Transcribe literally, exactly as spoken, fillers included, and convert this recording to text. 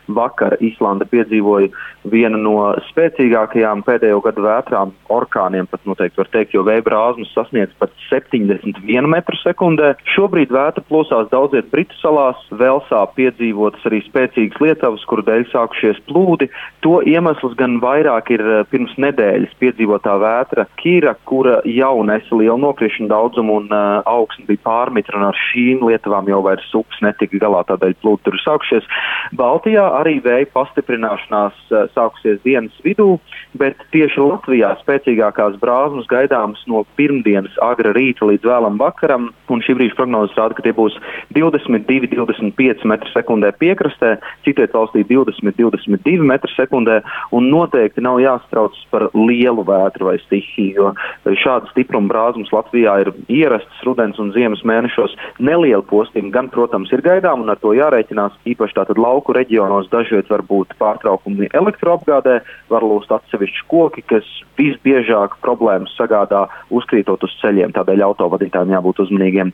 vakar Islanda piedzīvoja vienu no spēcīgākajām pēdējo gadu vētrām, orkāniem pat noteikti var teikt, jo vēja brāzmas sasniedz pat septiņdesmit vienu metru sekundē. Šobrīd vētra plosās daudziet Britu salās, Velsā piedzīvotas arī spēcīgas lietavas, kuru dēļ sākušies plūdi. To iemesls gan vairāk ir pirms nedēļas piedzīvotā vētra Kira, kura jau nesa lielu nokrišņu daudzumu un uh, augsne bija pārmitra, un ar šīm lietavām jau vairs upes netika galā, tādēļ plūdi tur sākušies. Baltijā arī vēja pastiprināšanās uh, sākusies dienas vidū, bet tieši Latvijā spēcīgākās brāzmas gaidāmas no pirmdienas agra rīta līdz vēlam vakaram, un šī brīža prognozes rāda, ka tie būs divdesmit divi līdz divdesmit pieci metri sekundē piekrastē, citviet valstī divdesmit līdz divdesmit divi metri sekundē, un noteikti nav jāstraucas par lielu vētru vai stihiju, jo šāda stipruma brāzmas Latvijā ir ierastas rudens un ziemas mēnešos. Neliela postījuma gan, protams, ir gaidām, un ar to jārēķinās. Īpaši tātad lauku reģionos dažviet var būt pārtraukumi elektroapgādē, var lūst atsevišķi koki, kas visbiežāk problēmas sagādā uzkrītot uz ceļiem, tādēļ autovadītājiem jābūt uzmanīgiem.